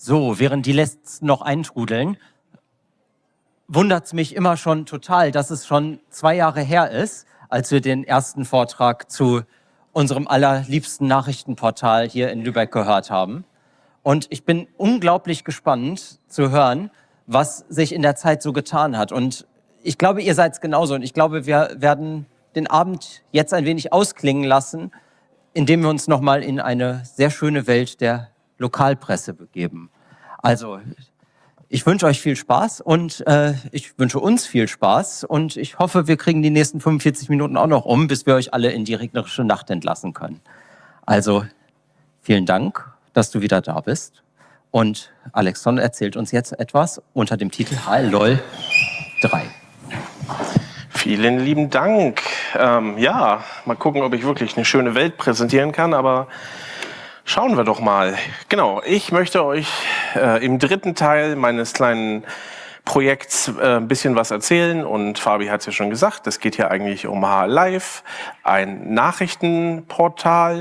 So, während die letzten noch eintrudeln, wundert es mich immer schon total, dass es schon 2 Jahre her ist, als wir den ersten Vortrag zu unserem allerliebsten Nachrichtenportal hier in Lübeck gehört haben. Und ich bin unglaublich gespannt zu hören, was sich in der Zeit so getan hat. Und ich glaube, ihr seid es genauso. Und ich glaube, wir werden den Abend jetzt ein wenig ausklingen lassen, indem wir uns nochmal in eine sehr schöne Welt der Lokalpresse begeben. Also, ich wünsche euch viel Spaß und ich wünsche uns viel Spaß. Und ich hoffe, wir kriegen die nächsten 45 Minuten auch noch bis wir euch alle in die regnerische Nacht entlassen können. Also, vielen Dank, dass du wieder da bist. Und Alexon erzählt uns jetzt etwas unter dem Titel HLOL 3. Vielen lieben Dank. Ja, mal gucken, ob ich wirklich eine schöne Welt präsentieren kann, aber schauen wir doch mal. Genau, ich möchte euch im dritten Teil meines kleinen Projekts ein bisschen was erzählen und Fabi hat es ja schon gesagt, es geht hier eigentlich um HLive, ein Nachrichtenportal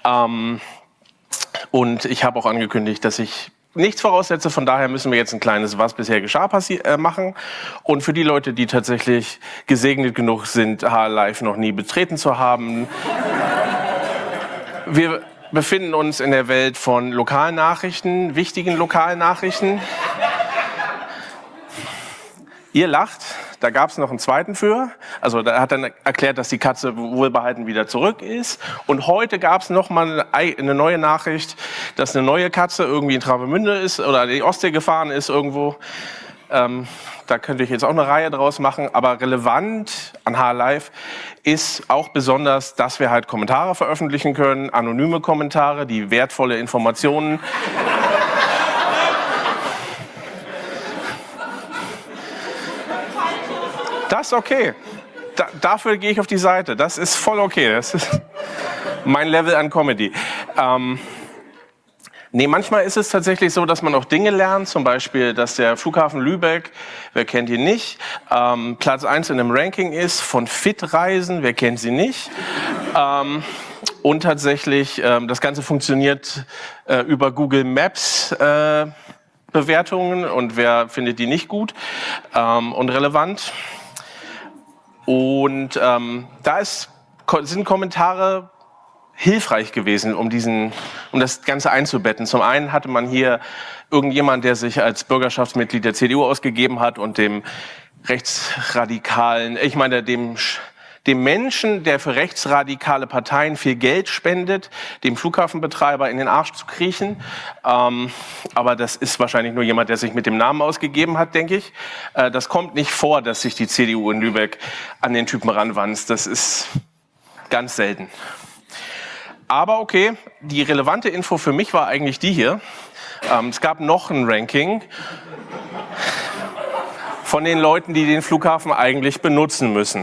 und ich habe auch angekündigt, dass ich nichts voraussetze, von daher müssen wir jetzt ein kleines Was bisher geschah machen. Und für die Leute, die tatsächlich gesegnet genug sind, HLive noch nie betreten zu haben, wir befinden uns in der Welt von Lokalnachrichten, wichtigen Lokalnachrichten. Ihr lacht, da gab es noch einen zweiten für. Also da hat dann erklärt, dass die Katze wohlbehalten wieder zurück ist. Und heute gab es noch mal eine neue Nachricht, dass eine neue Katze irgendwie in Travemünde ist oder die Ostsee gefahren ist irgendwo. Da könnte ich jetzt auch eine Reihe draus machen. Aber relevant an HLive ist auch besonders, dass wir halt Kommentare veröffentlichen können, anonyme Kommentare, die wertvolle Informationen Das ist okay. Dafür gehe ich auf die Seite. Das ist voll okay. Das ist mein Level an Comedy. Nee, manchmal ist es tatsächlich so, dass man auch Dinge lernt. Zum Beispiel, dass der Flughafen Lübeck, wer kennt ihn nicht, Platz 1 in einem Ranking ist von Fit-Reisen, wer kennt sie nicht. Und tatsächlich, das Ganze funktioniert über Google Maps Bewertungen und wer findet die nicht gut und relevant. Und da sind Kommentare hilfreich gewesen, um das Ganze einzubetten. Zum einen hatte man hier irgendjemand, der sich als Bürgerschaftsmitglied der CDU ausgegeben hat und dem rechtsradikalen, ich meine dem Menschen, der für rechtsradikale Parteien viel Geld spendet, dem Flughafenbetreiber in den Arsch zu kriechen. Aber das ist wahrscheinlich nur jemand, der sich mit dem Namen ausgegeben hat, denke ich. Das kommt nicht vor, dass sich die CDU in Lübeck an den Typen ranwanzt. Das ist ganz selten. Aber okay, die relevante Info für mich war eigentlich die hier. Es gab noch ein Ranking von den Leuten, die den Flughafen eigentlich benutzen müssen.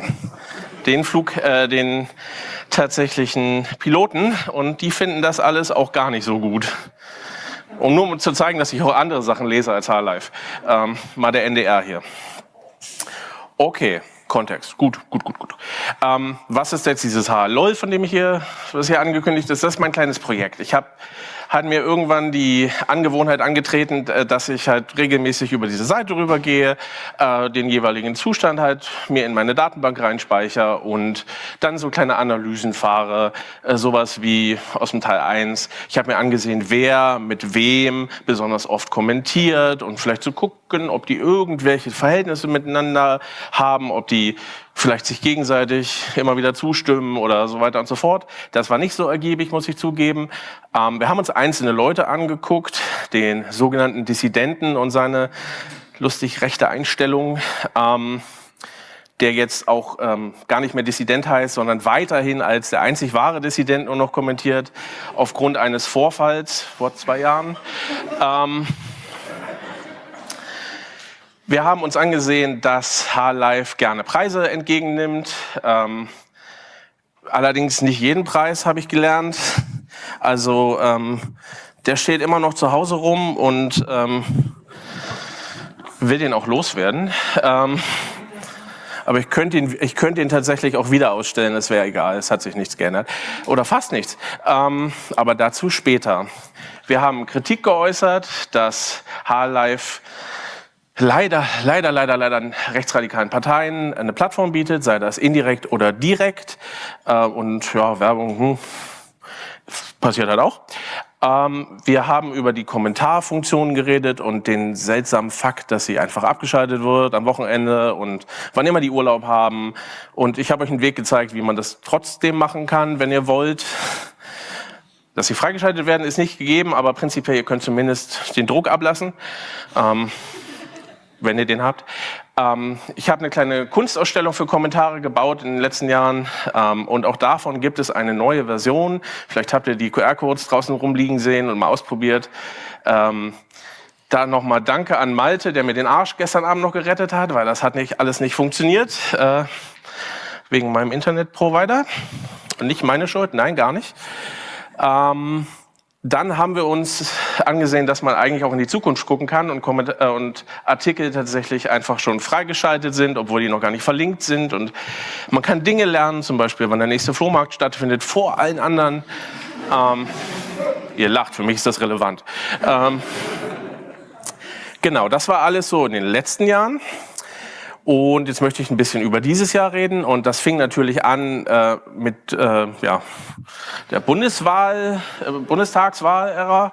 Den tatsächlichen Piloten und die finden das alles auch gar nicht so gut. Und nur um zu zeigen, dass ich auch andere Sachen lese als HLive. Mal der NDR hier. Okay, Kontext. Gut. Was ist jetzt dieses HLOL, von dem was hier angekündigt ist? Das ist mein kleines Projekt. Ich hat mir irgendwann die Angewohnheit angetreten, dass ich halt regelmäßig über diese Seite rübergehe, den jeweiligen Zustand halt mir in meine Datenbank reinspeichere und dann so kleine Analysen fahre, sowas wie aus dem Teil 1. Ich habe mir angesehen, wer mit wem besonders oft kommentiert und vielleicht zu gucken, ob die irgendwelche Verhältnisse miteinander haben, ob die vielleicht sich gegenseitig immer wieder zustimmen oder so weiter und so fort. Das war nicht so ergiebig, muss ich zugeben. Wir haben uns einzelne Leute angeguckt, den sogenannten Dissidenten und seine lustig rechte Einstellung, der jetzt auch gar nicht mehr Dissident heißt, sondern weiterhin als der einzig wahre Dissident nur noch kommentiert, aufgrund eines Vorfalls vor 2 Jahren. Wir haben uns angesehen, dass HLive gerne Preise entgegennimmt. Allerdings nicht jeden Preis, habe ich gelernt. Also der steht immer noch zu Hause rum und will den auch loswerden. Aber ich könnte ihn tatsächlich auch wieder ausstellen, das wäre egal, es hat sich nichts geändert. Oder fast nichts. Aber dazu später. Wir haben Kritik geäußert, dass HLive leider rechtsradikalen Parteien eine Plattform bietet, sei das indirekt oder direkt. Und ja, Werbung passiert halt auch. Wir haben über die Kommentarfunktion geredet und den seltsamen Fakt, dass sie einfach abgeschaltet wird am Wochenende und wann immer die Urlaub haben. Und ich habe euch einen Weg gezeigt, wie man das trotzdem machen kann, wenn ihr wollt. Dass sie freigeschaltet werden, ist nicht gegeben, aber prinzipiell, ihr könnt zumindest den Druck ablassen, wenn ihr den habt. Ich habe eine kleine Kunstausstellung für Kommentare gebaut in den letzten Jahren und auch davon gibt es eine neue Version. Vielleicht habt ihr die QR-Codes draußen rumliegen sehen und mal ausprobiert. Da nochmal Danke an Malte, der mir den Arsch gestern Abend noch gerettet hat, weil das hat alles nicht funktioniert, wegen meinem Internetprovider. Nicht meine Schuld, nein, gar nicht. Dann haben wir uns angesehen, dass man eigentlich auch in die Zukunft gucken kann und Artikel tatsächlich einfach schon freigeschaltet sind, obwohl die noch gar nicht verlinkt sind. Und man kann Dinge lernen, zum Beispiel, wann der nächste Flohmarkt stattfindet, vor allen anderen. Ihr lacht, für mich ist das relevant. Genau, das war alles so in den letzten Jahren. Und jetzt möchte ich ein bisschen über dieses Jahr reden. Und das fing natürlich an mit der Bundestagswahl-Ära.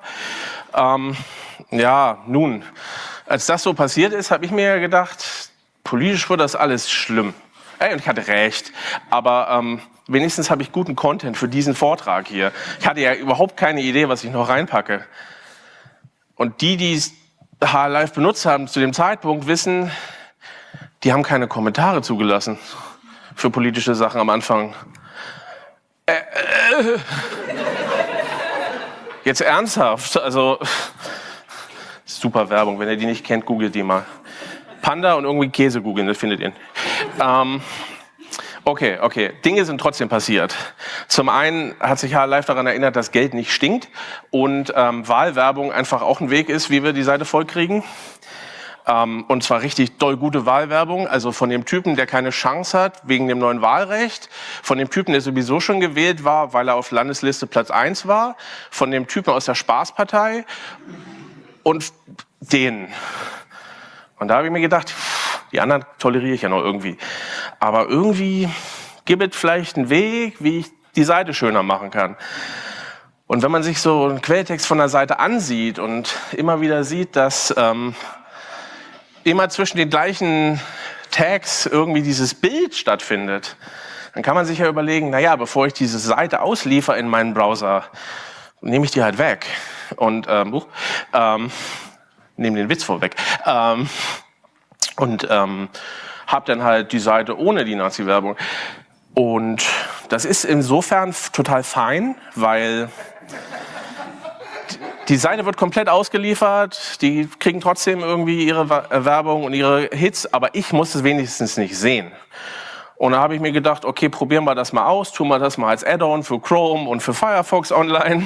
Nun, als das so passiert ist, habe ich mir gedacht, politisch wird das alles schlimm. Und ich hatte recht, aber wenigstens habe ich guten Content für diesen Vortrag hier. Ich hatte ja überhaupt keine Idee, was ich noch reinpacke. Und die es HLive benutzt haben zu dem Zeitpunkt, wissen, die haben keine Kommentare zugelassen für politische Sachen am Anfang. Jetzt ernsthaft, also super Werbung, wenn ihr die nicht kennt, googelt die mal. Panda und irgendwie Käse googeln, das findet ihr. Okay, Dinge sind trotzdem passiert. Zum einen hat sich HLive daran erinnert, dass Geld nicht stinkt und Wahlwerbung einfach auch ein Weg ist, wie wir die Seite vollkriegen. Und zwar richtig doll gute Wahlwerbung, also von dem Typen, der keine Chance hat wegen dem neuen Wahlrecht, von dem Typen, der sowieso schon gewählt war, weil er auf Landesliste Platz 1 war, von dem Typen aus der Spaßpartei und denen. Und da habe ich mir gedacht, die anderen toleriere ich ja noch irgendwie. Aber irgendwie gibt es vielleicht einen Weg, wie ich die Seite schöner machen kann. Und wenn man sich so einen Quelltext von der Seite ansieht und immer wieder sieht, dass immer zwischen den gleichen Tags irgendwie dieses Bild stattfindet, dann kann man sich ja überlegen, naja, bevor ich diese Seite ausliefere in meinen Browser, nehme ich die halt weg und nehme den Witz vorweg und habe dann halt die Seite ohne die Nazi-Werbung. Und das ist insofern total fein, weil die Seite wird komplett ausgeliefert, die kriegen trotzdem irgendwie ihre Werbung und ihre Hits, aber ich muss es wenigstens nicht sehen. Und da habe ich mir gedacht, okay, probieren wir das mal aus, tun wir das mal als Add-on für Chrome und für Firefox online.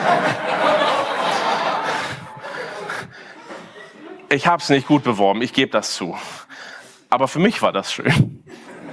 Ich habe es nicht gut beworben, ich gebe das zu. Aber für mich war das schön.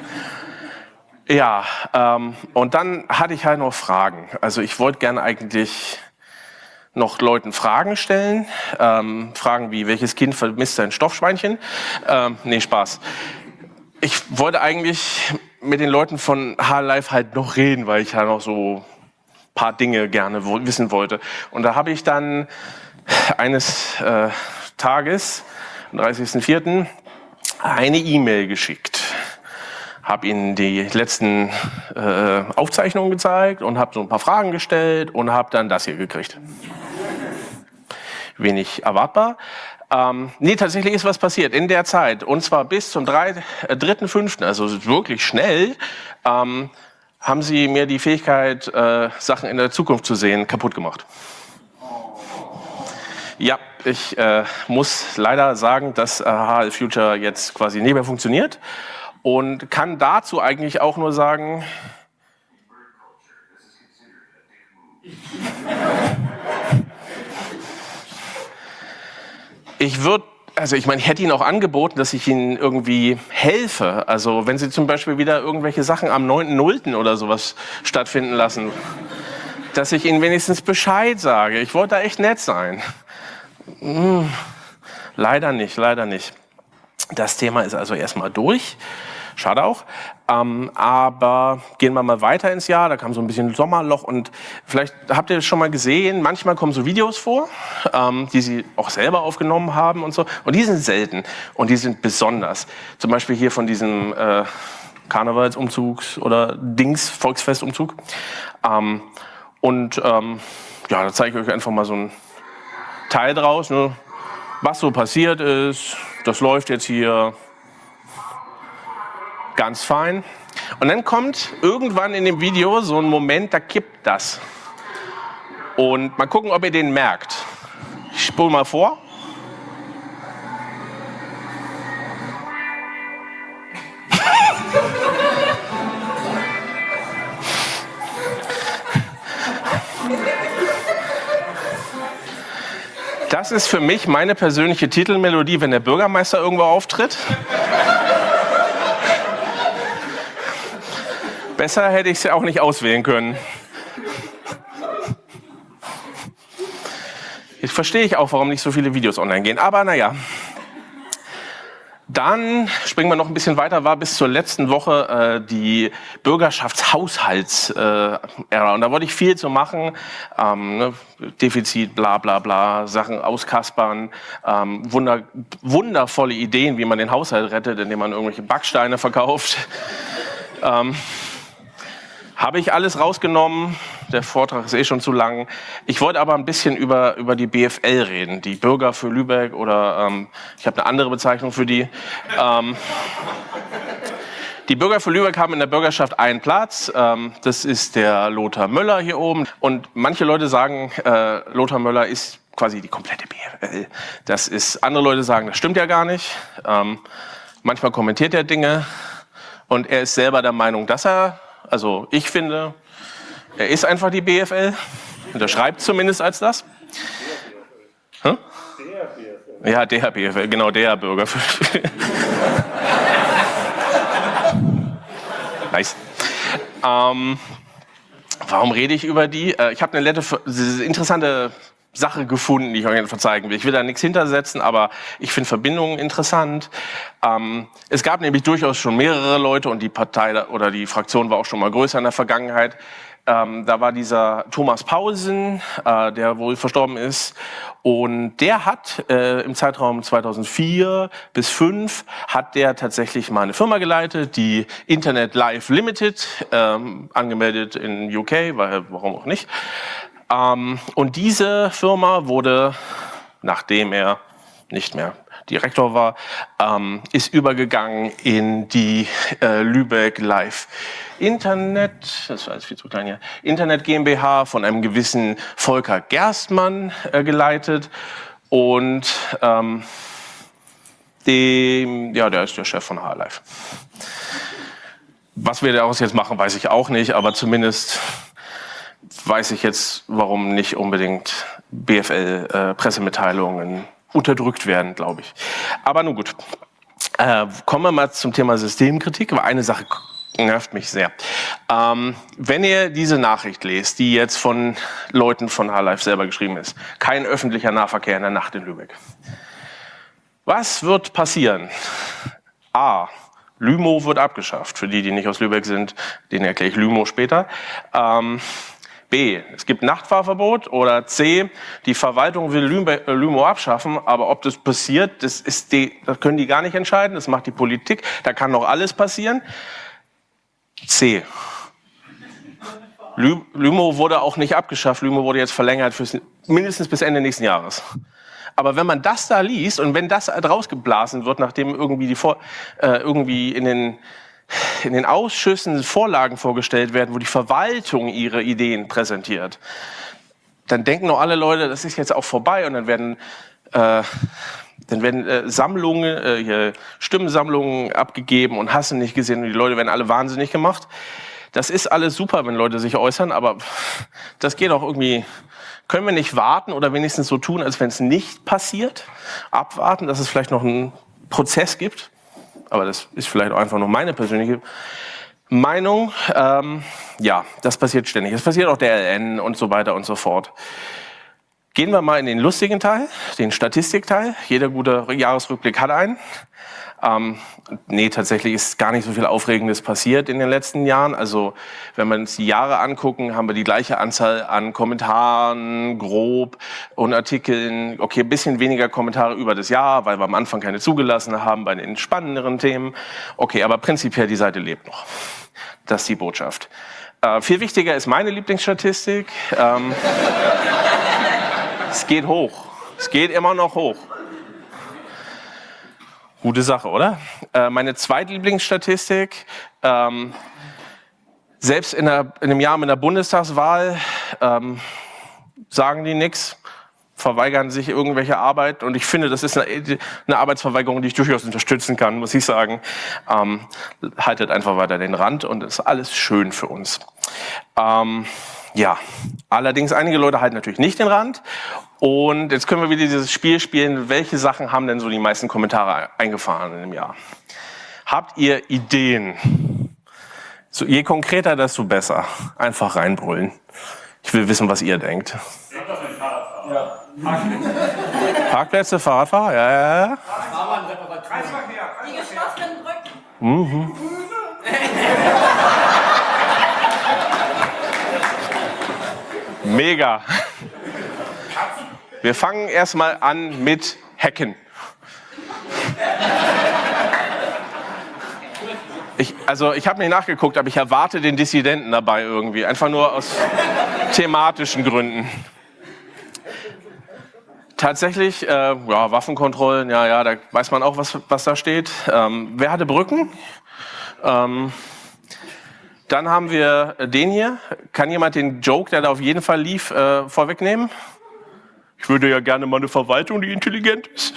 Ja, und dann hatte ich halt noch Fragen. Also ich wollte gerne eigentlich noch Leuten Fragen stellen. Fragen wie, welches Kind vermisst sein Stoffschweinchen? Nee, Spaß. Ich wollte eigentlich mit den Leuten von HLive halt noch reden, weil ich ja noch so ein paar Dinge gerne wissen wollte. Und da habe ich dann eines Tages, am 30.04., eine E-Mail geschickt. Habe ihnen die letzten Aufzeichnungen gezeigt und habe so ein paar Fragen gestellt und habe dann das hier gekriegt. Wenig erwartbar. Nee, tatsächlich ist was passiert in der Zeit. Und zwar bis zum 3.5., also wirklich schnell, haben sie mir die Fähigkeit, Sachen in der Zukunft zu sehen, kaputt gemacht. Ja, ich muss leider sagen, dass HL Future jetzt quasi nicht mehr funktioniert und kann dazu eigentlich auch nur sagen, ich würde Also ich meine, ich hätte Ihnen auch angeboten, dass ich Ihnen irgendwie helfe. Also wenn Sie zum Beispiel wieder irgendwelche Sachen am 9.0. oder sowas stattfinden lassen, dass ich Ihnen wenigstens Bescheid sage. Ich wollte da echt nett sein. Leider nicht, leider nicht. Das Thema ist also erstmal durch. Schade auch. Aber gehen wir mal weiter ins Jahr. Da kam so ein bisschen Sommerloch und vielleicht habt ihr das schon mal gesehen. Manchmal kommen so Videos vor, die sie auch selber aufgenommen haben und so. Und die sind selten und die sind besonders. Zum Beispiel hier von diesem Karnevalsumzugs- oder Volksfestumzug. Ja, da zeige ich euch einfach mal so ein Teil draus, ne? Was so passiert ist. Das läuft jetzt hier ganz fein. Und dann kommt irgendwann in dem Video so ein Moment, da kippt das. Und mal gucken, ob ihr den merkt. Ich spule mal vor. Das ist für mich meine persönliche Titelmelodie, wenn der Bürgermeister irgendwo auftritt. Besser hätte ich es ja auch nicht auswählen können. Jetzt verstehe ich auch, warum nicht so viele Videos online gehen. Aber naja. Dann springen wir noch ein bisschen weiter, war bis zur letzten Woche die Bürgerschaftshaushalts-Ära. Und da wollte ich viel zu machen. Ne? Defizit, bla bla bla, Sachen auskaspern, wundervolle Ideen, wie man den Haushalt rettet, indem man irgendwelche Backsteine verkauft. Habe ich alles rausgenommen. Der Vortrag ist schon zu lang. Ich wollte aber ein bisschen über die BFL reden, die Bürger für Lübeck oder ich habe eine andere Bezeichnung für die. Die Bürger für Lübeck haben in der Bürgerschaft einen Platz. Das ist der Lothar Möller hier oben. Und manche Leute sagen, Lothar Möller ist quasi die komplette BFL. Andere Leute sagen, das stimmt ja gar nicht. Manchmal kommentiert er Dinge und er ist selber der Meinung, also ich finde, er ist einfach die BFL. Und er schreibt zumindest als das. Hm? Der BFL. Ja, der BFL, genau, der Bürger. Nice. Warum rede ich über die? Ich habe eine interessante Sache gefunden, die ich euch einfach zeigen will. Ich will da nichts hintersetzen, aber ich finde Verbindungen interessant. Es gab nämlich durchaus schon mehrere Leute und die Partei oder die Fraktion war auch schon mal größer in der Vergangenheit. Da war dieser Thomas Paulsen, der wohl verstorben ist. Und der hat im Zeitraum 2004 bis 2005 hat der tatsächlich mal eine Firma geleitet, die Internet Live Limited, angemeldet in UK, warum auch nicht. Und diese Firma wurde, nachdem er nicht mehr Direktor war, ist übergegangen in die Lübeck Live Internet, das war jetzt viel zu klein hier, Internet GmbH von einem gewissen Volker Gerstmann geleitet. Und der ist der Chef von HLive. Was wir daraus jetzt machen, weiß ich auch nicht, aber zumindest weiß ich jetzt, warum nicht unbedingt BFL-Pressemitteilungen unterdrückt werden, glaube ich. Aber nun gut. Kommen wir mal zum Thema Systemkritik, weil eine Sache nervt mich sehr. Wenn ihr diese Nachricht lest, die jetzt von Leuten von HLive selber geschrieben ist, kein öffentlicher Nahverkehr in der Nacht in Lübeck. Was wird passieren? A. Lymo wird abgeschafft. Für die nicht aus Lübeck sind, denen erkläre ich Lymo später. B. Es gibt Nachtfahrverbot. Oder C. Die Verwaltung will Lymo abschaffen, aber ob das passiert, das können die gar nicht entscheiden. Das macht die Politik. Da kann noch alles passieren. C. Lymo wurde auch nicht abgeschafft. Lymo wurde jetzt verlängert mindestens bis Ende nächsten Jahres. Aber wenn man das da liest und wenn das rausgeblasen wird, nachdem irgendwie irgendwie in den Ausschüssen Vorlagen vorgestellt werden, wo die Verwaltung ihre Ideen präsentiert, dann denken doch alle Leute, das ist jetzt auch vorbei und dann werden Sammlungen, Stimmensammlungen abgegeben und hast du nicht gesehen und die Leute werden alle wahnsinnig gemacht. Das ist alles super, wenn Leute sich äußern, aber das geht auch irgendwie Können wir nicht warten oder wenigstens so tun, als wenn es nicht passiert? Abwarten, dass es vielleicht noch einen Prozess gibt? Aber das ist vielleicht auch einfach nur meine persönliche Meinung. Ja, das passiert ständig. Es passiert auch der LN und so weiter und so fort. Gehen wir mal in den lustigen Teil, den Statistikteil. Jeder gute Jahresrückblick hat einen. Nee, tatsächlich ist gar nicht so viel Aufregendes passiert in den letzten Jahren. Also wenn wir uns die Jahre angucken, haben wir die gleiche Anzahl an Kommentaren, grob, und Artikeln. Okay, ein bisschen weniger Kommentare über das Jahr, weil wir am Anfang keine zugelassen haben bei den spannenderen Themen. Okay, aber prinzipiell die Seite lebt noch. Das ist die Botschaft. Viel wichtiger ist meine Lieblingsstatistik. Es geht hoch. Es geht immer noch hoch. Gute Sache, oder? Meine Zweitlieblingsstatistik, selbst in einem Jahr mit einer Bundestagswahl sagen die nichts, verweigern sich irgendwelche Arbeit. Und ich finde, das ist eine Arbeitsverweigerung, die ich durchaus unterstützen kann, muss ich sagen. Haltet einfach weiter den Rand und ist alles schön für uns. Ja, allerdings einige Leute halten natürlich nicht den Rand. Und jetzt können wir wieder dieses Spiel spielen. Welche Sachen haben denn so die meisten Kommentare eingefahren in dem Jahr? Habt ihr Ideen? So, je konkreter, desto besser. Einfach reinbrüllen. Ich will wissen, was ihr denkt. Ja. Parkplätze, Fahrradfahrer? Ja. Die geschlossenen Brücken. Mega. Wir fangen erstmal an mit Hacken. Ich habe nicht nachgeguckt, aber ich erwarte den Dissidenten dabei irgendwie. Einfach nur aus thematischen Gründen. Tatsächlich, Waffenkontrollen, ja, da weiß man auch, was da steht. Wer hatte Brücken? Dann haben wir den hier. Kann jemand den Joke, der da auf jeden Fall lief, vorwegnehmen? Ich würde ja gerne mal eine Verwaltung, die intelligent ist.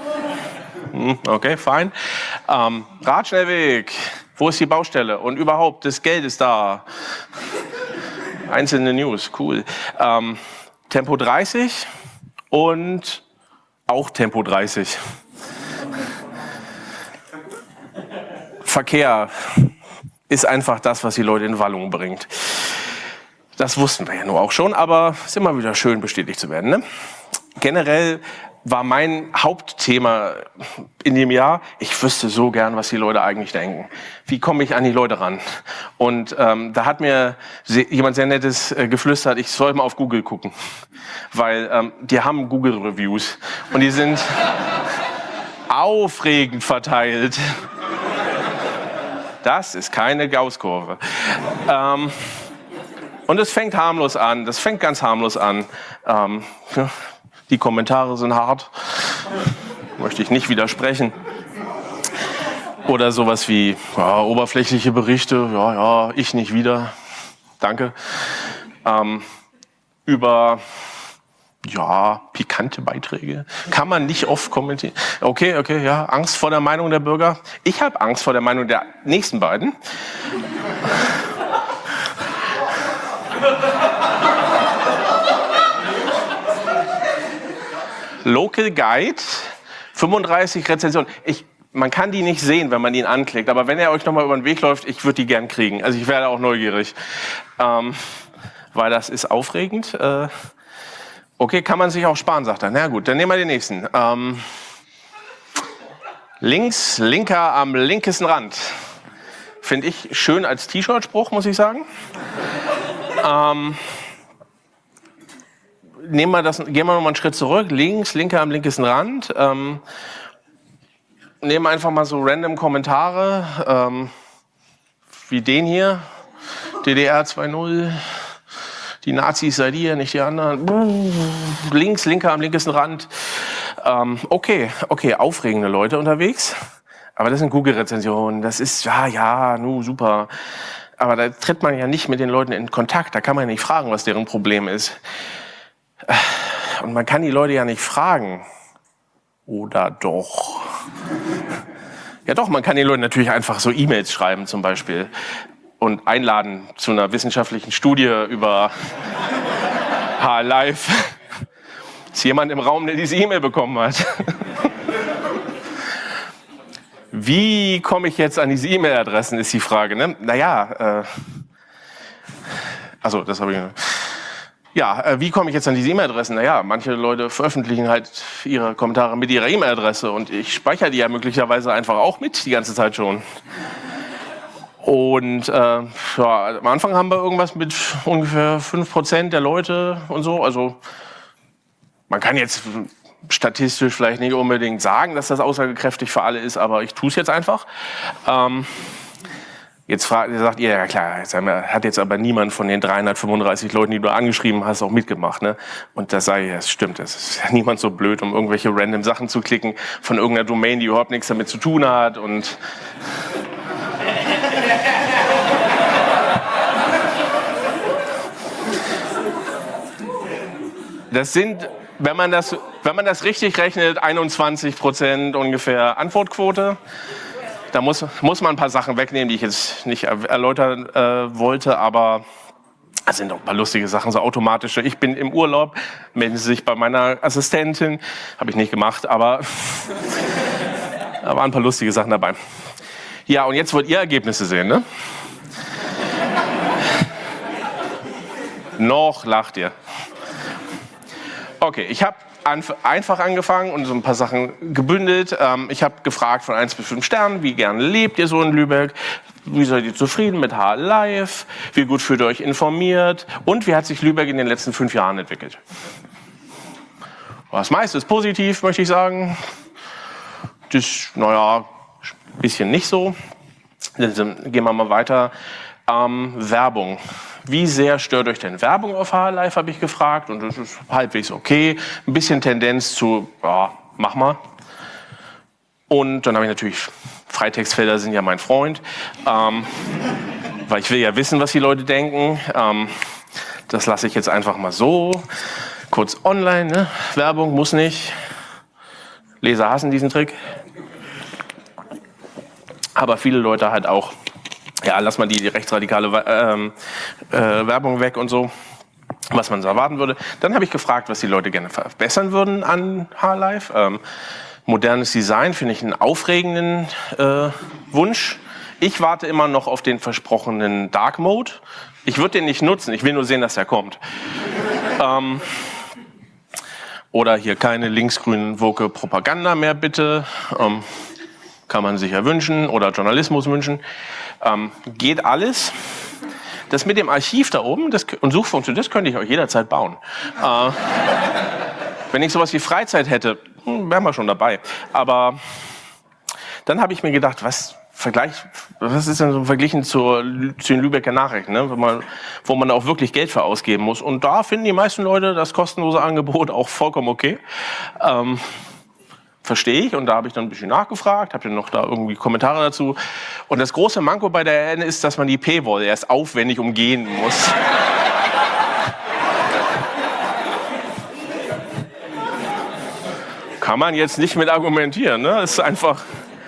Okay, fein. Radschnellweg. Wo ist die Baustelle? Und überhaupt, das Geld ist da. Einzelne News, cool. Tempo 30 und auch Tempo 30. Verkehr ist einfach das, was die Leute in Wallung bringt. Das wussten wir ja nur auch schon, aber es ist immer wieder schön, bestätigt zu werden. Ne? Generell war mein Hauptthema in dem Jahr, ich wüsste so gern, was die Leute eigentlich denken. Wie komme ich an die Leute ran? Und da hat mir jemand sehr Nettes geflüstert, ich soll mal auf Google gucken. Weil die haben Google-Reviews und die sind aufregend verteilt. Das ist keine Gaußkurve. Und es fängt harmlos an, das fängt ganz harmlos an. Die Kommentare sind hart, möchte ich nicht widersprechen. Oder sowas wie oberflächliche Berichte, ich nicht wieder, danke. Über pikante Beiträge kann man nicht oft kommentieren. Okay, ja, Angst vor der Meinung der Bürger. Ich habe Angst vor der Meinung der nächsten beiden. Local Guide, 35 Rezensionen. Man kann die nicht sehen, wenn man ihn anklickt, aber wenn er euch nochmal über den Weg läuft, ich würde die gern kriegen. Also ich werde auch neugierig, weil das ist aufregend. Okay, kann man sich auch sparen, sagt er. Na gut, dann nehmen wir den nächsten. Linker am linkesten Rand. Finde ich schön als T-Shirt-Spruch, muss ich sagen. Gehen wir noch mal einen Schritt zurück. Linker am linkesten Rand. Nehmen einfach mal so random Kommentare, wie den hier. DDR 2.0. Die Nazis seid ihr, nicht die anderen. Linker am linkesten Rand. Okay, aufregende Leute unterwegs. Aber das sind Google-Rezensionen. Das ist, super. Aber da tritt man ja nicht mit den Leuten in Kontakt. Da kann man ja nicht fragen, was deren Problem ist. Und man kann die Leute ja nicht fragen. Oder doch? Ja doch, man kann den Leuten natürlich einfach so E-Mails schreiben zum Beispiel. Und einladen zu einer wissenschaftlichen Studie über H-Live. Ist jemand im Raum, der diese E-Mail bekommen hat? Wie komme ich jetzt an diese E-Mail-Adressen, ist die Frage. Ne? Naja, also das habe ich... Ja, wie komme ich jetzt an diese E-Mail-Adressen? Naja, manche Leute veröffentlichen halt ihre Kommentare mit ihrer E-Mail-Adresse und ich speichere die ja möglicherweise einfach auch mit die ganze Zeit schon. Und ja, am Anfang haben wir irgendwas mit ungefähr 5% der Leute und so. Also man kann jetzt statistisch vielleicht nicht unbedingt sagen, dass das aussagekräftig für alle ist, aber ich tue es jetzt einfach. Jetzt sagt ihr, ja klar, hat jetzt aber niemand von den 335 Leuten, die du angeschrieben hast, auch mitgemacht. Ne? Und da sage ich, das stimmt, es ist ja niemand so blöd, um irgendwelche random Sachen zu klicken von irgendeiner Domain, die überhaupt nichts damit zu tun hat. Und das sind, wenn man das richtig rechnet, 21% ungefähr Antwortquote. Da muss man ein paar Sachen wegnehmen, die ich jetzt nicht erläutern wollte, aber es sind auch ein paar lustige Sachen, so automatische. Ich bin im Urlaub, melden Sie sich bei meiner Assistentin. Habe ich nicht gemacht, aber da waren ein paar lustige Sachen dabei. Ja, und jetzt wollt ihr Ergebnisse sehen, ne? Noch lacht ihr. Okay, ich habe einfach angefangen und so ein paar Sachen gebündelt. Ich habe gefragt von 1 bis 5 Sternen, wie gerne lebt ihr so in Lübeck? Wie seid ihr zufrieden mit H-Live? Wie gut fühlt ihr euch informiert? Und wie hat sich Lübeck in den letzten 5 Jahren entwickelt? Das meiste ist positiv, möchte ich sagen. Das, naja, ein bisschen nicht so. Dann gehen wir mal weiter. Werbung. Wie sehr stört euch denn Werbung auf H-Live, habe ich gefragt. Und das ist halbwegs okay. Ein bisschen Tendenz zu, ja, mach mal. Und dann habe ich natürlich, Freitextfelder sind ja mein Freund. Weil ich will ja wissen, was die Leute denken. Das lasse ich jetzt einfach mal so. Kurz online, ne? Werbung muss nicht. Leser hassen diesen Trick. Aber viele Leute halt auch. Ja, lass mal die rechtsradikale Werbung weg und so, was man so erwarten würde. Dann habe ich gefragt, was die Leute gerne verbessern würden an H-Live. Modernes Design finde ich einen aufregenden Wunsch. Ich warte immer noch auf den versprochenen Dark Mode. Ich würde den nicht nutzen, ich will nur sehen, dass er kommt. Oder hier keine linksgrünen woke Propaganda mehr, bitte. Kann man sich ja wünschen oder Journalismus wünschen. Geht alles. Das mit dem Archiv da oben und Suchfunktion, das könnte ich euch jederzeit bauen. Wenn ich sowas wie Freizeit hätte, wären wir schon dabei. Aber dann habe ich mir gedacht, was ist denn so verglichen zu den Lübecker Nachrichten, ne? Wo man auch wirklich Geld für ausgeben muss. Und da finden die meisten Leute das kostenlose Angebot auch vollkommen okay. Verstehe ich, und da habe ich dann ein bisschen nachgefragt, habe dann noch da irgendwie Kommentare dazu. Und das große Manko bei der RN ist, dass man die Paywall erst aufwendig umgehen muss. Kann man jetzt nicht mit argumentieren, ne? Das ist einfach...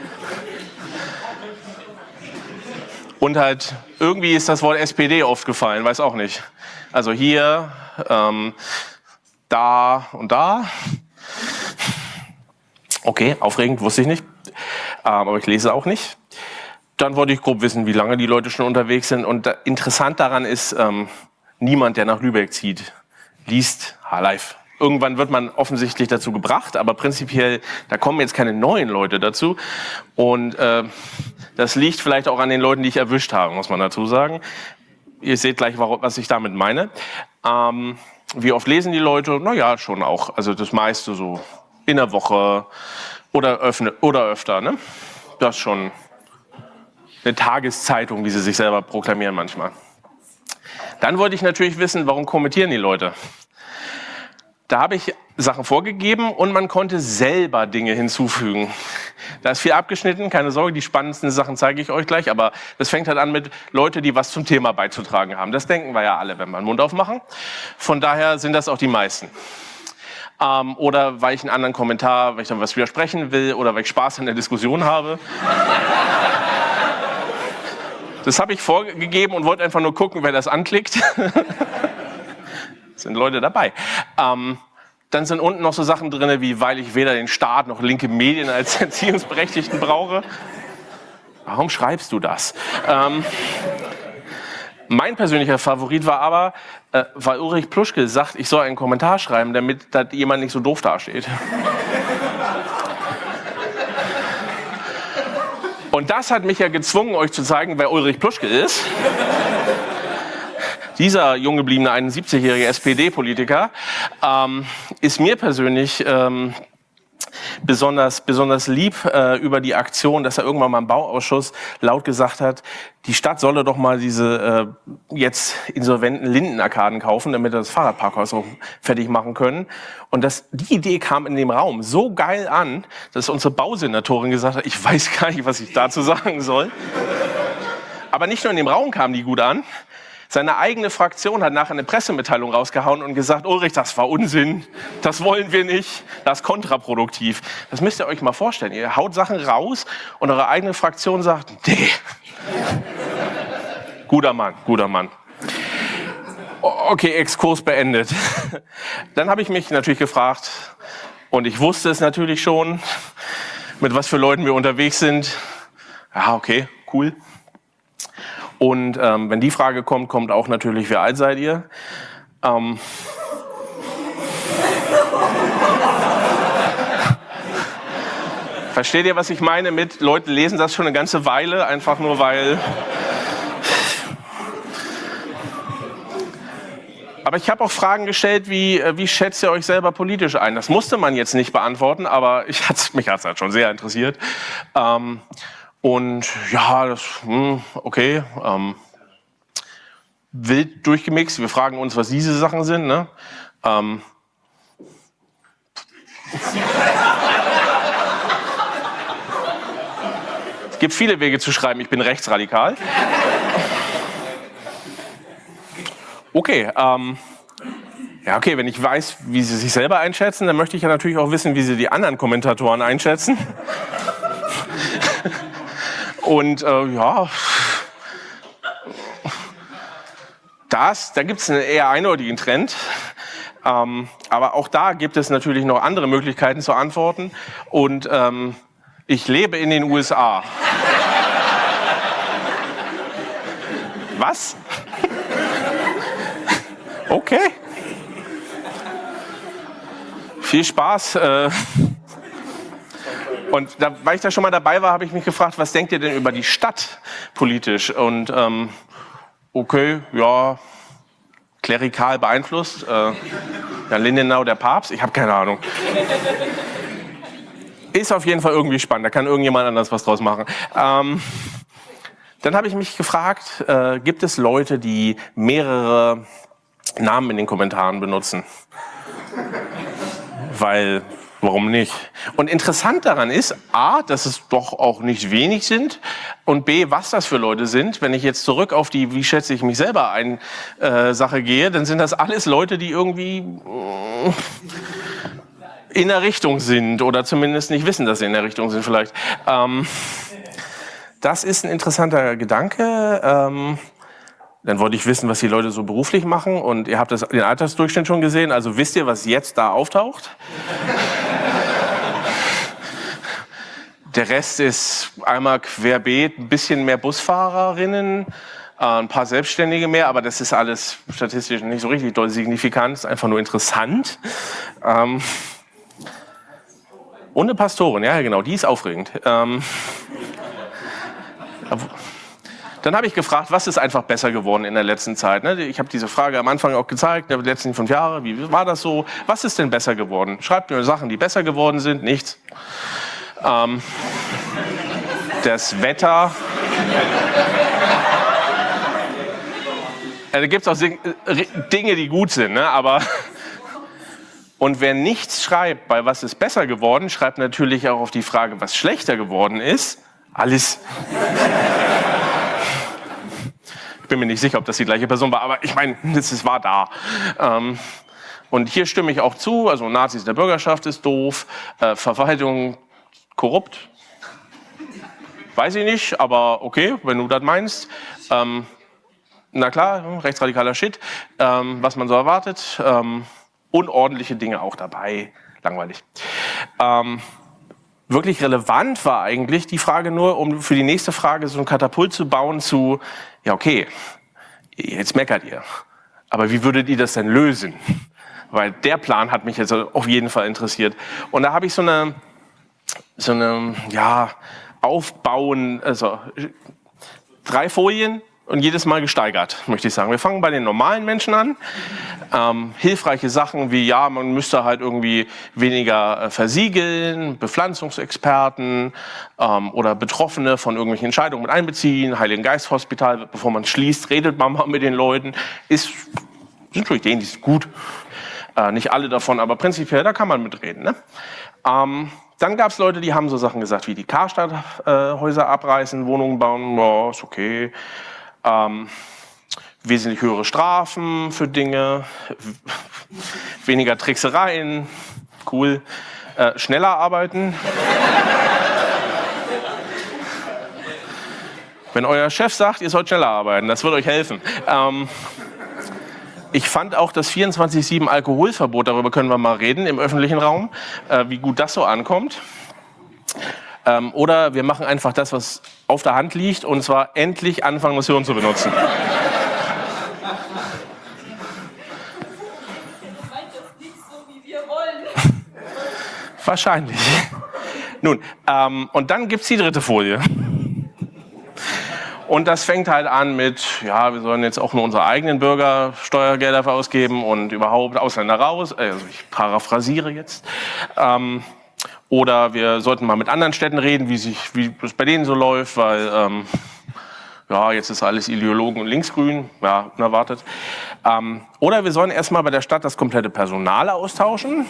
Und halt, irgendwie ist das Wort SPD oft gefallen, weiß auch nicht. Also hier, da und da. Okay, aufregend, wusste ich nicht. Aber ich lese auch nicht. Dann wollte ich grob wissen, wie lange die Leute schon unterwegs sind. Und interessant daran ist, niemand, der nach Lübeck zieht, liest H-Live. Irgendwann wird man offensichtlich dazu gebracht, aber prinzipiell, da kommen jetzt keine neuen Leute dazu. Und das liegt vielleicht auch an den Leuten, die ich erwischt habe, muss man dazu sagen. Ihr seht gleich, was ich damit meine. Wie oft lesen die Leute? Naja, schon auch. Also das meiste so in der Woche oder öfter. Ne? Das ist schon eine Tageszeitung, wie sie sich selber proklamieren manchmal. Dann wollte ich natürlich wissen, warum kommentieren die Leute? Da habe ich Sachen vorgegeben und man konnte selber Dinge hinzufügen. Da ist viel abgeschnitten, keine Sorge, die spannendsten Sachen zeige ich euch gleich, aber das fängt halt an mit Leuten, die was zum Thema beizutragen haben. Das denken wir ja alle, wenn wir den Mund aufmachen. Von daher sind das auch die meisten. Oder weil ich einen anderen Kommentar, weil ich dann was widersprechen will oder weil ich Spaß an der Diskussion habe. Das habe ich vorgegeben und wollte einfach nur gucken, wer das anklickt. sind Leute dabei. Dann sind unten noch so Sachen drin, wie weil ich weder den Staat noch linke Medien als Erziehungsberechtigten brauche. Warum schreibst du das? Mein persönlicher Favorit war aber, weil Ulrich Pluschke sagt, ich soll einen Kommentar schreiben, damit da jemand nicht so doof dasteht. Und das hat mich ja gezwungen, euch zu zeigen, wer Ulrich Pluschke ist. Dieser jung gebliebene 71-jährige SPD-Politiker ist mir persönlich besonders lieb über die Aktion, dass er irgendwann mal im Bauausschuss laut gesagt hat, die Stadt solle doch mal diese jetzt insolventen Lindenarkaden kaufen, damit wir das Fahrradparkhaus auch fertig machen können. Und die Idee kam in dem Raum so geil an, dass unsere Bausenatorin gesagt hat, ich weiß gar nicht, was ich dazu sagen soll. Aber nicht nur in dem Raum kam die gut an, seine eigene Fraktion hat nachher eine Pressemitteilung rausgehauen und gesagt, Ulrich, das war Unsinn, das wollen wir nicht, das ist kontraproduktiv. Das müsst ihr euch mal vorstellen. Ihr haut Sachen raus und eure eigene Fraktion sagt, nee. Guter Mann, guter Mann. Okay, Exkurs beendet. Dann habe ich mich natürlich gefragt, und ich wusste es natürlich schon, mit was für Leuten wir unterwegs sind. Ja, okay, cool. Und wenn die Frage kommt, kommt auch natürlich, wie alt seid ihr? Versteht ihr, was ich meine mit, Leute lesen das schon eine ganze Weile, einfach nur weil... Aber ich habe auch Fragen gestellt, wie schätzt ihr euch selber politisch ein? Das musste man jetzt nicht beantworten, aber mich hat es halt schon sehr interessiert. Und ja, okay, wild durchgemixt. Wir fragen uns, was diese Sachen sind. Ne? Es gibt viele Wege zu schreiben, ich bin rechtsradikal. Okay, ja, okay, wenn ich weiß, wie sie sich selber einschätzen, dann möchte ich ja natürlich auch wissen, wie sie die anderen Kommentatoren einschätzen. Und ja, da gibt es einen eher eindeutigen Trend. Aber auch da gibt es natürlich noch andere Möglichkeiten zu antworten. Und ich lebe in den USA. Was? Okay. Viel Spaß. Und weil ich da schon mal dabei war, habe ich mich gefragt, was denkt ihr denn über die Stadt politisch? Und okay, ja, klerikal beeinflusst. Ja, Lindenau, der Papst, ich habe keine Ahnung. Ist auf jeden Fall irgendwie spannend, da kann irgendjemand anders was draus machen. Dann habe ich mich gefragt, gibt es Leute, die mehrere Namen in den Kommentaren benutzen? Weil... Warum nicht? Und interessant daran ist, A, dass es doch auch nicht wenig sind und B, was das für Leute sind. Wenn ich jetzt zurück auf die, wie schätze ich mich selber ein, Sache gehe, dann sind das alles Leute, die irgendwie in der Richtung sind oder zumindest nicht wissen, dass sie in der Richtung sind vielleicht. Das ist ein interessanter Gedanke. Dann wollte ich wissen, was die Leute so beruflich machen und ihr habt den Altersdurchschnitt schon gesehen, also wisst ihr, was jetzt da auftaucht? Der Rest ist einmal querbeet, ein bisschen mehr Busfahrerinnen, ein paar Selbstständige mehr, aber das ist alles statistisch nicht so richtig doll signifikant, ist einfach nur interessant. Und eine Pastorin, ja genau, die ist aufregend. Dann habe ich gefragt, was ist einfach besser geworden in der letzten Zeit? Ich habe diese Frage am Anfang auch gezeigt, in den letzten 5 Jahre, wie war das so? Was ist denn besser geworden? Schreibt mir Sachen, die besser geworden sind, nichts. Das Wetter. Da gibt es auch Dinge, die gut sind, ne? Aber... Und wer nichts schreibt, bei was ist besser geworden, schreibt natürlich auch auf die Frage, was schlechter geworden ist, alles. Ich bin mir nicht sicher, ob das die gleiche Person war, aber ich meine, es war da. Und hier stimme ich auch zu, also Nazis der Bürgerschaft ist doof, Verwaltung korrupt, weiß ich nicht, aber okay, wenn du das meinst. na klar, rechtsradikaler Shit, was man so erwartet. Unordentliche Dinge auch dabei, langweilig. Wirklich relevant war eigentlich die Frage nur, um für die nächste Frage so ein Katapult zu bauen zu, ja okay, jetzt meckert ihr, aber wie würdet ihr das denn lösen? Weil der Plan hat mich jetzt auf jeden Fall interessiert. Und da habe ich so eine aufbauen, also 3 Folien und jedes Mal gesteigert, möchte ich sagen. Wir fangen bei den normalen Menschen an. Hilfreiche Sachen wie, ja, man müsste halt irgendwie weniger versiegeln, Bepflanzungsexperten oder Betroffene von irgendwelchen Entscheidungen mit einbeziehen, Heiligen Geist Hospital, bevor man schließt, redet man mal mit den Leuten. Sind schon Ideen, die sind gut. Nicht alle davon, aber prinzipiell, da kann man mitreden. Ne? Dann gab es Leute, die haben so Sachen gesagt, wie die Karstadt-Häuser abreißen, Wohnungen bauen, ja, ist okay. Wesentlich höhere Strafen für Dinge, weniger Tricksereien, cool. Schneller arbeiten. Wenn euer Chef sagt, ihr sollt schneller arbeiten, das wird euch helfen. Ich fand auch das 24/7 Alkoholverbot, darüber können wir mal reden im öffentlichen Raum, wie gut das so ankommt. Oder wir machen einfach das, was auf der Hand liegt, und zwar endlich anfangen, das Hirn zu benutzen. Wahrscheinlich. Nun, und dann gibt's die dritte Folie. Und das fängt halt an mit, ja, wir sollen jetzt auch nur unsere eigenen Bürger Steuergelder ausgeben und überhaupt Ausländer raus. Also ich paraphrasiere jetzt. Oder wir sollten mal mit anderen Städten reden, wie es bei denen so läuft, weil ja, jetzt ist alles Ideologen und linksgrün, ja, unerwartet. Oder wir sollen erstmal bei der Stadt das komplette Personal austauschen.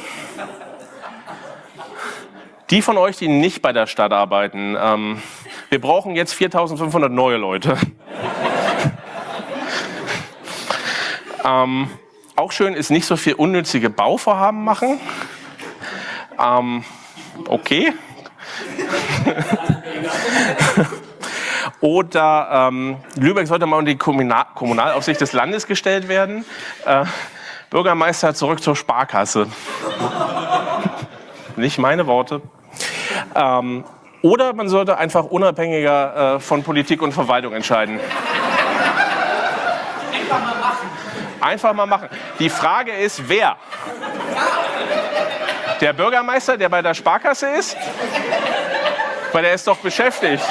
Die von euch, die nicht bei der Stadt arbeiten, wir brauchen jetzt 4.500 neue Leute. Auch schön ist, nicht so viel unnützige Bauvorhaben machen. Okay. Oder Lübeck sollte mal unter die Kommunalaufsicht des Landes gestellt werden. Bürgermeister zurück zur Sparkasse. Nicht meine Worte. Oder man sollte einfach unabhängiger von Politik und Verwaltung entscheiden. Einfach mal machen. Einfach mal machen. Die Frage ist, wer? Der Bürgermeister, der bei der Sparkasse ist? Weil der ist doch beschäftigt.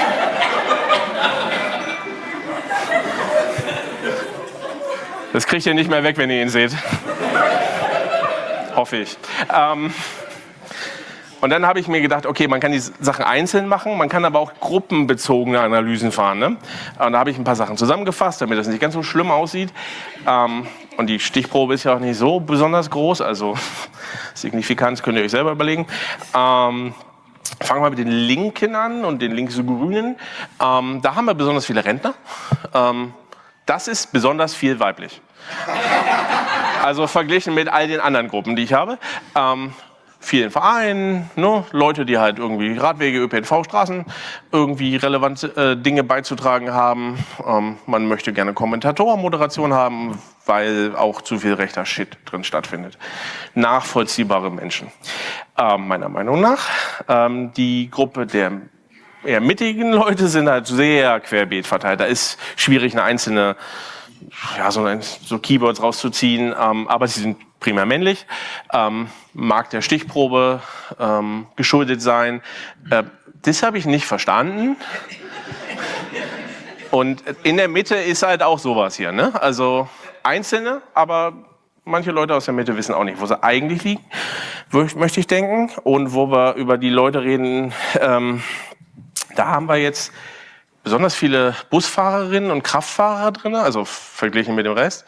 Das kriegt ihr nicht mehr weg, wenn ihr ihn seht. Hoffe ich. Und dann habe ich mir gedacht, okay, man kann die Sachen einzeln machen, man kann aber auch gruppenbezogene Analysen fahren. Ne? Und da habe ich ein paar Sachen zusammengefasst, damit das nicht ganz so schlimm aussieht. Und die Stichprobe ist ja auch nicht so besonders groß, also Signifikanz könnt ihr euch selber überlegen. Fangen wir mit den Linken an und den links-grünen. Da haben wir besonders viele Rentner. Das ist besonders viel weiblich. Also verglichen mit all den anderen Gruppen, die ich habe. Vielen Vereinen, ne? Leute, die halt irgendwie Radwege, ÖPNV, Straßen irgendwie relevante Dinge beizutragen haben. Man möchte gerne Kommentatoren-Moderation haben, weil auch zu viel rechter Shit drin stattfindet. Nachvollziehbare Menschen. Meiner Meinung nach. Die Gruppe der eher mittigen Leute sind halt sehr querbeet verteilt. Da ist schwierig, eine einzelne, ja, so Keywords rauszuziehen, aber sie sind primär männlich, mag der Stichprobe geschuldet sein. Das habe ich nicht verstanden. Und in der Mitte ist halt auch sowas hier, ne? Also Einzelne, aber manche Leute aus der Mitte wissen auch nicht, wo sie eigentlich liegen, möchte ich denken. Und wo wir über die Leute reden, da haben wir jetzt besonders viele Busfahrerinnen und Kraftfahrer drin, also verglichen mit dem Rest.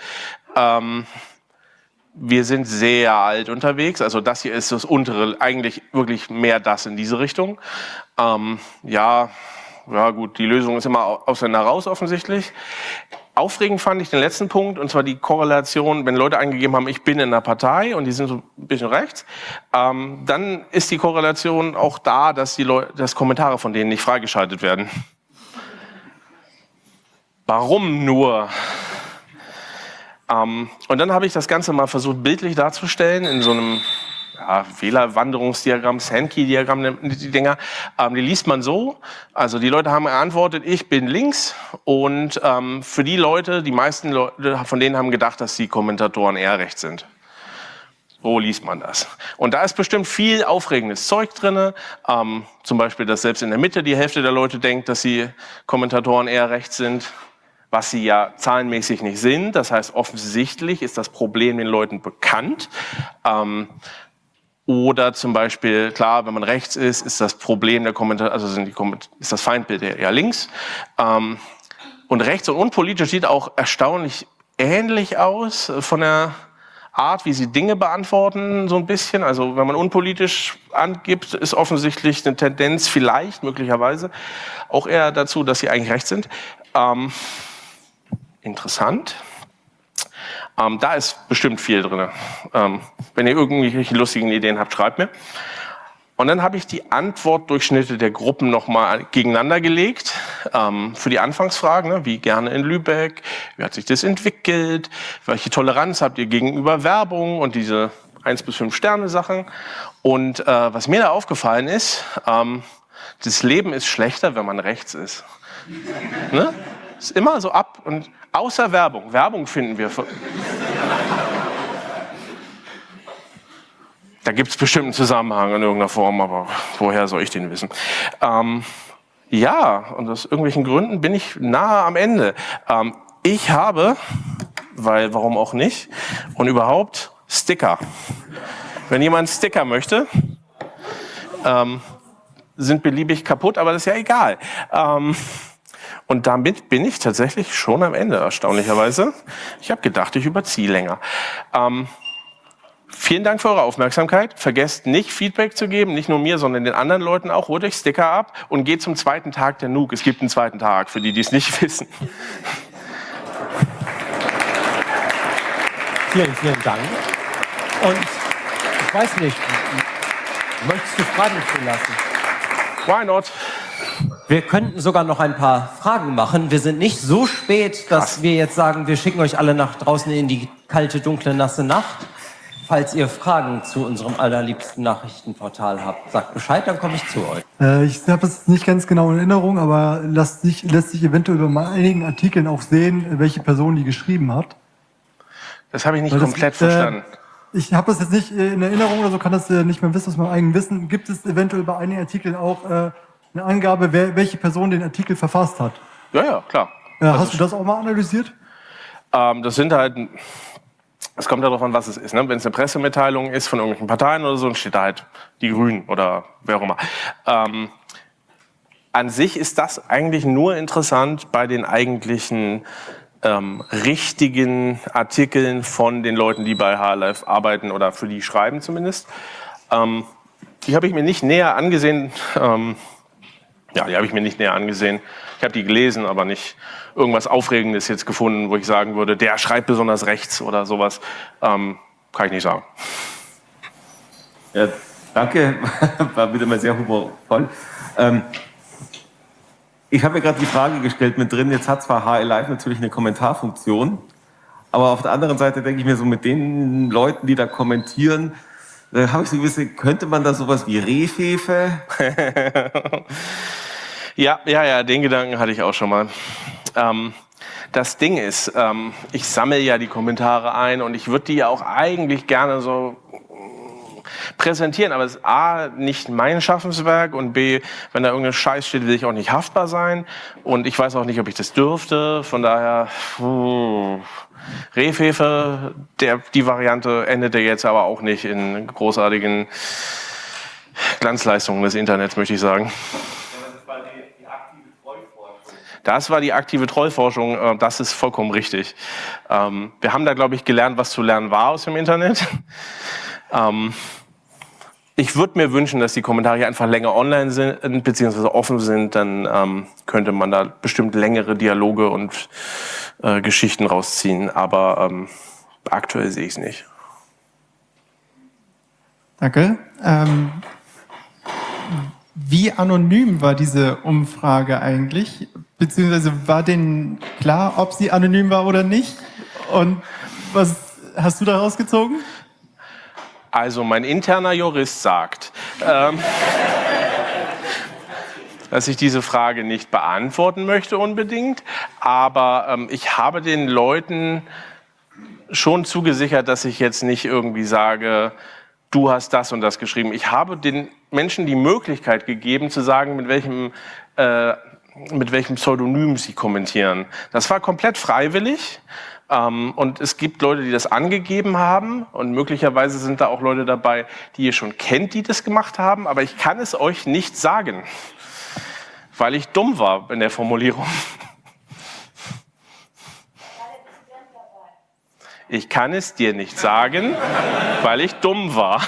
Wir sind sehr alt unterwegs, also das hier ist das untere, eigentlich wirklich mehr das in diese Richtung. Ja gut, die Lösung ist immer Ausländer raus offensichtlich. Aufregend fand ich den letzten Punkt, und zwar die Korrelation, wenn Leute angegeben haben, ich bin in einer Partei und die sind so ein bisschen rechts, dann ist die Korrelation auch da, dass dass Kommentare von denen nicht freigeschaltet werden. Warum nur? Und dann habe ich das Ganze mal versucht, bildlich darzustellen in so einem Wählerwanderungsdiagramm, Sankey-Diagramm nennt man die Dinger. Die liest man so. Also die Leute haben geantwortet, ich bin links. Und für die Leute, die meisten Leute von denen haben gedacht, dass die Kommentatoren eher rechts sind. So liest man das. Und da ist bestimmt viel aufregendes Zeug drin. Zum Beispiel, dass selbst in der Mitte die Hälfte der Leute denkt, dass die Kommentatoren eher rechts sind, was sie ja zahlenmäßig nicht sind. Das heißt, offensichtlich ist das Problem den Leuten bekannt. Oder zum Beispiel, klar, wenn man rechts ist das Problem der Kommentare, also ist das Feindbild eher links. Und rechts und unpolitisch sieht auch erstaunlich ähnlich aus von der Art, wie sie Dinge beantworten, so ein bisschen. Also wenn man unpolitisch angibt, ist offensichtlich eine Tendenz vielleicht, möglicherweise, auch eher dazu, dass sie eigentlich rechts sind. Interessant. Da ist bestimmt viel drin. Wenn ihr irgendwelche lustigen Ideen habt, schreibt mir. Und dann habe ich die Antwortdurchschnitte der Gruppen nochmal gegeneinander gelegt. Für die Anfangsfragen, ne? Wie gerne in Lübeck, wie hat sich das entwickelt, welche Toleranz habt ihr gegenüber Werbung und diese 1 bis 5 Sterne Sachen. Und was mir da aufgefallen ist, das Leben ist schlechter, wenn man rechts ist. Ne? Ist immer so ab und außer Werbung. Werbung finden wir. Da gibt es bestimmt einen Zusammenhang in irgendeiner Form, aber woher soll ich den wissen? Ja, und aus irgendwelchen Gründen bin ich nahe am Ende. Ich habe, weil warum auch nicht, und überhaupt Sticker. Wenn jemand Sticker möchte, sind beliebig kaputt, aber das ist ja egal. Und damit bin ich tatsächlich schon am Ende, erstaunlicherweise. Ich habe gedacht, ich überziehe länger. Vielen Dank für eure Aufmerksamkeit. Vergesst nicht, Feedback zu geben, nicht nur mir, sondern den anderen Leuten auch. Holt euch Sticker ab und geht zum zweiten Tag der NUG. Es gibt einen zweiten Tag, für die, die es nicht wissen. Vielen, vielen Dank. Und ich weiß nicht, möchtest du Fragen zulassen? Why not? Wir könnten sogar noch ein paar Fragen machen. Wir sind nicht so spät, dass wir jetzt sagen, wir schicken euch alle nach draußen in die kalte, dunkle, nasse Nacht. Falls ihr Fragen zu unserem allerliebsten Nachrichtenportal habt, sagt Bescheid, dann komme ich zu euch. Ich habe es nicht ganz genau in Erinnerung, aber lässt sich eventuell bei einigen Artikeln auch sehen, welche Person die geschrieben hat. Das habe ich nicht komplett verstanden. Ich habe das jetzt nicht in Erinnerung oder so, kann das nicht mehr wissen aus meinem eigenen Wissen. Gibt es eventuell bei einigen Artikeln auch eine Angabe, welche Person den Artikel verfasst hat? Ja, klar. Hast du das auch mal analysiert? Das sind halt... Es kommt darauf an, was es ist. Ne? Wenn es eine Pressemitteilung ist von irgendwelchen Parteien oder so, dann steht da halt die Grünen oder wer auch immer. An sich ist das eigentlich nur interessant bei den eigentlichen richtigen Artikeln von den Leuten, die bei HLF arbeiten oder für die schreiben zumindest. Die habe ich mir nicht näher angesehen. Die habe ich mir nicht näher angesehen. Ich habe die gelesen, aber nicht irgendwas Aufregendes jetzt gefunden, wo ich sagen würde, der schreibt besonders rechts oder sowas. Kann ich nicht sagen. Ja, danke. War wieder mal sehr humorvoll. Ich habe mir gerade die Frage gestellt mit drin, jetzt hat zwar HL Live natürlich eine Kommentarfunktion, aber auf der anderen Seite denke ich mir so mit den Leuten, die da kommentieren, habe ich so gewisse, könnte man da sowas wie Rehfefe? Ja, den Gedanken hatte ich auch schon mal. Das Ding ist, ich sammle ja die Kommentare ein und ich würde die ja auch eigentlich gerne so präsentieren, aber es ist A, nicht mein Schaffenswerk und B, wenn da irgendein Scheiß steht, will ich auch nicht haftbar sein und ich weiß auch nicht, ob ich das dürfte, von daher Rehfefe, die Variante endet ja jetzt aber auch nicht in großartigen Glanzleistungen des Internets, möchte ich sagen. Das war die aktive Trollforschung, das ist vollkommen richtig. Wir haben da, glaube ich, gelernt, was zu lernen war aus dem Internet. Ich würde mir wünschen, dass die Kommentare hier einfach länger online sind, beziehungsweise offen sind, dann könnte man da bestimmt längere Dialoge und Geschichten rausziehen, aber aktuell sehe ich es nicht. Danke. Wie anonym war diese Umfrage eigentlich? Beziehungsweise war denen klar, ob sie anonym war oder nicht? Und Was hast du da rausgezogen? Also mein interner Jurist sagt, dass ich diese Frage nicht beantworten möchte unbedingt, aber ich habe den Leuten schon zugesichert, dass ich jetzt nicht irgendwie sage, du hast das und das geschrieben. Ich habe den Menschen die Möglichkeit gegeben, zu sagen, mit welchem Pseudonym sie kommentieren. Das war komplett freiwillig. Und es gibt Leute, die das angegeben haben. Und möglicherweise sind da auch Leute dabei, die ihr schon kennt, die das gemacht haben. Aber ich kann es euch nicht sagen, weil ich dumm war in der Formulierung. Ich kann es dir nicht sagen, weil ich dumm war.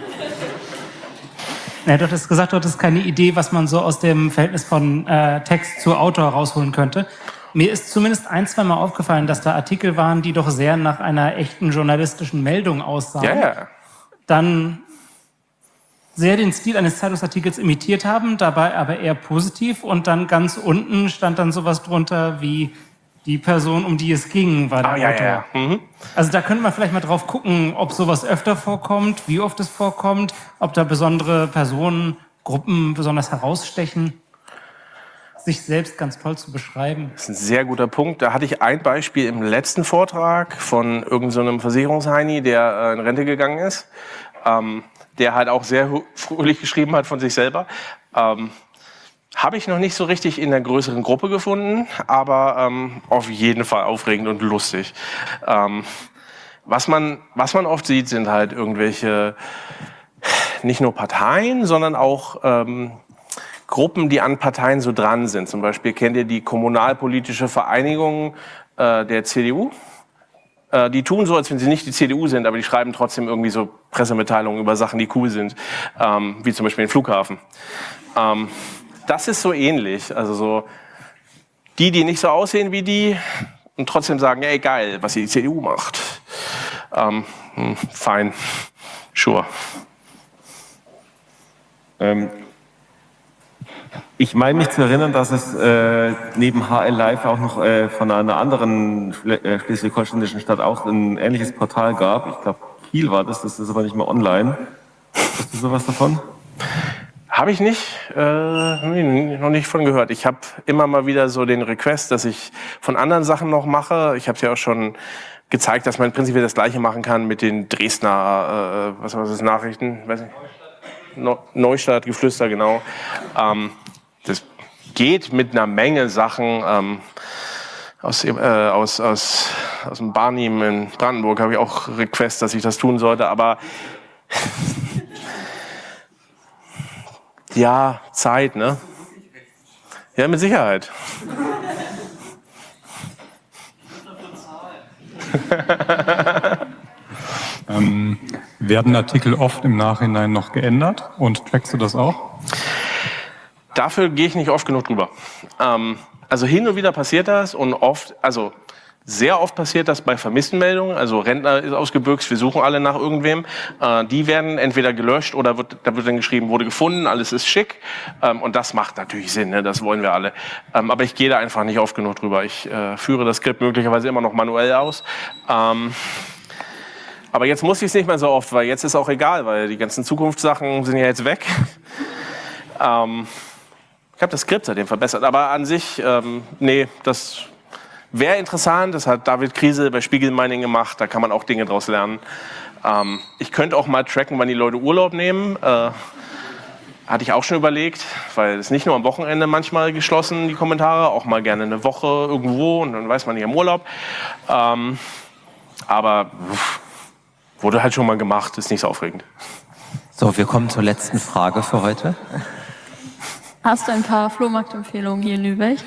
Ja, du hattest gesagt, du hattest keine Idee, was man so aus dem Verhältnis von Text zu Autor rausholen könnte. Mir ist zumindest 1-2 Mal aufgefallen, dass da Artikel waren, die doch sehr nach einer echten journalistischen Meldung aussahen. Ja. Dann sehr den Stil eines Zeitungsartikels imitiert haben, dabei aber eher positiv. Und dann ganz unten stand dann sowas drunter wie: die Person, um die es ging, war der Autor. Ja. Mhm. Also da könnte man vielleicht mal drauf gucken, ob sowas öfter vorkommt, wie oft es vorkommt, ob da besondere Personen, Gruppen besonders herausstechen, sich selbst ganz toll zu beschreiben. Das ist ein sehr guter Punkt. Da hatte ich ein Beispiel im letzten Vortrag von irgendeinem so Versicherungsheini, der in Rente gegangen ist, der halt auch sehr fröhlich geschrieben hat von sich selber. Habe ich noch nicht so richtig in der größeren Gruppe gefunden, aber auf jeden Fall aufregend und lustig. Was man oft sieht, sind halt irgendwelche, nicht nur Parteien, sondern auch Gruppen, die an Parteien so dran sind. Zum Beispiel kennt ihr die kommunalpolitische Vereinigung der CDU? Die tun so, als wenn sie nicht die CDU sind, aber die schreiben trotzdem irgendwie so Pressemitteilungen über Sachen, die cool sind, wie zum Beispiel den Flughafen. Das ist so ähnlich. Also so die nicht so aussehen wie die und trotzdem sagen, ey geil, was die CDU macht. Fein, sure. Ich meine mich zu erinnern, dass es neben HL Live auch noch von einer anderen schleswig-holsteinischen Stadt auch ein ähnliches Portal gab. Ich glaube, Kiel war das ist aber nicht mehr online. Hast du sowas davon? Habe ich nicht, noch nicht von gehört. Ich habe immer mal wieder so den Request, dass ich von anderen Sachen noch mache. Ich habe es ja auch schon gezeigt, dass man prinzipiell das Gleiche machen kann mit den Dresdner, was war das, Nachrichten? Weiß nicht. Neustadt, Geflüster, genau. Das geht mit einer Menge Sachen. Aus dem Barnim in Brandenburg habe ich auch Request, dass ich das tun sollte, aber ja, Zeit, ne? Ja, mit Sicherheit. Werden Artikel oft im Nachhinein noch geändert und trackst du das auch? Dafür gehe ich nicht oft genug drüber. Also hin und wieder passiert das und oft, also sehr oft passiert das bei Vermisstenmeldungen. Also Rentner ist ausgebüxt, wir suchen alle nach irgendwem. Die werden entweder gelöscht oder da wird dann geschrieben, wurde gefunden, alles ist schick. Und das macht natürlich Sinn, ne? Das wollen wir alle. Aber ich gehe da einfach nicht oft genug drüber. Ich führe das Skript möglicherweise immer noch manuell aus. Aber jetzt muss ich es nicht mehr so oft, weil jetzt ist auch egal, weil die ganzen Zukunftssachen sind ja jetzt weg. Ich habe das Skript seitdem verbessert, aber an sich, nee, das wäre interessant. Das hat David Kriese bei Spiegel Mining gemacht, da kann man auch Dinge draus lernen. Ich könnte auch mal tracken, wann die Leute Urlaub nehmen. Hatte ich auch schon überlegt, weil es nicht nur am Wochenende manchmal geschlossen, die Kommentare, auch mal gerne eine Woche irgendwo und dann weiß man nicht im Urlaub. Aber wurde halt schon mal gemacht, ist nicht so aufregend. So, wir kommen zur letzten Frage für heute. Hast du ein paar Flohmarktempfehlungen hier in Lübeck?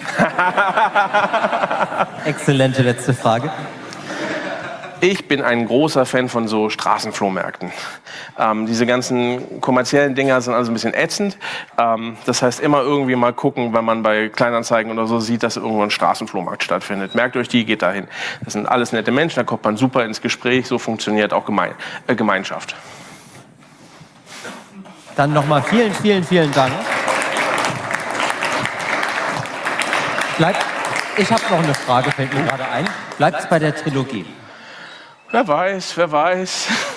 Exzellente letzte Frage. Ich bin ein großer Fan von so Straßenflohmärkten. Diese ganzen kommerziellen Dinger sind also ein bisschen ätzend. Das heißt, immer irgendwie mal gucken, wenn man bei Kleinanzeigen oder so sieht, dass irgendwo ein Straßenflohmarkt stattfindet. Merkt euch die, geht dahin. Das sind alles nette Menschen, da kommt man super ins Gespräch. So funktioniert auch Gemeinschaft. Dann nochmal vielen, vielen, vielen Dank. Ich habe noch eine Frage, fällt mir gerade ein. Bleibt es bei der Trilogie? Wer weiß, wer weiß.